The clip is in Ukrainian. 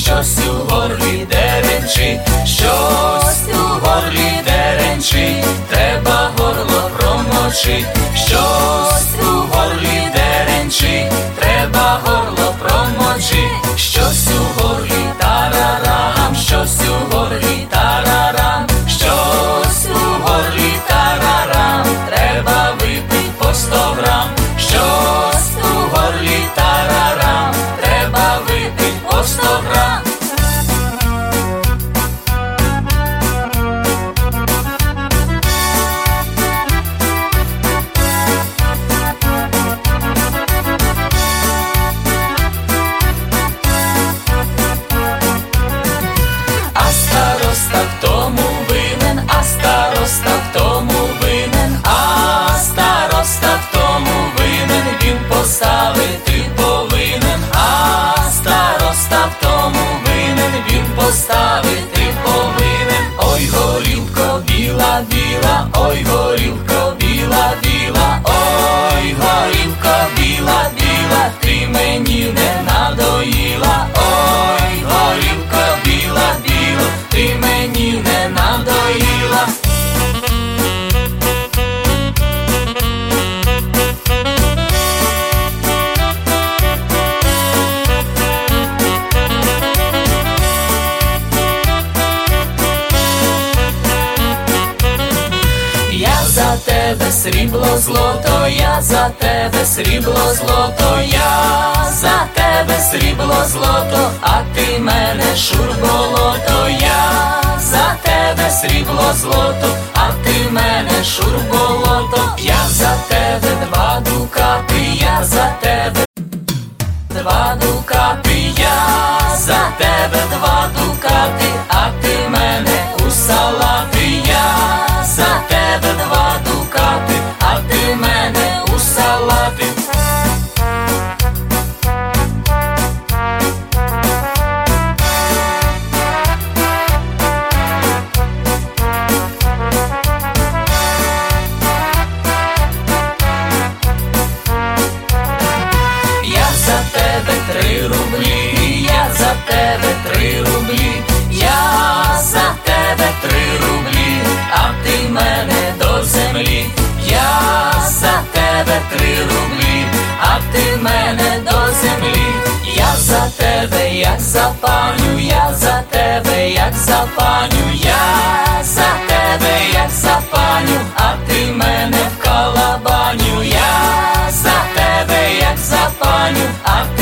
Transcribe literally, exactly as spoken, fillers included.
щось у горлі деренчить, щось у горлі деренчить, треба горло промочить, щось у горлі деренчить, треба горло промочить, щось у горлі тарарам, щось у горлі тарарам, щось у горлі тарарам, треба випить по сто грам, щось у горлі тарарам, треба випить по сто грам. А староста в тому винен, а староста в тому винен, а староста в тому винен, він поставити повинен, а староста в тому винен, він поставити повинен. Ой, горілко біла, біла, ой, горілко біла, біла, ой, горілко біла, біла, ти мені не надоїла, ой, горілко біла, біла, ти мені не надоїла. Я за тебе срібло злото, я за тебе срібло злото, я за тебе срібло злото, а ти мене шурболото, я за тебе срібло злото, а ти мене шурболото, я за тебе два дукати, я за тебе два дукати, я за тебе два дукати, а ти мене у салати, я за тебе два дукати, а ти мене у салати. Я за тебе три рублі, я за тебе три рублі, я за тебе три рублі, а ти мене до землі, я за тебе три рублі, а ти мене до землі, я за тебе, як за паню, я за тебе, як за паню, я за тебе, як за паню, а ти мене в калабаню, я за тебе, як за паню, а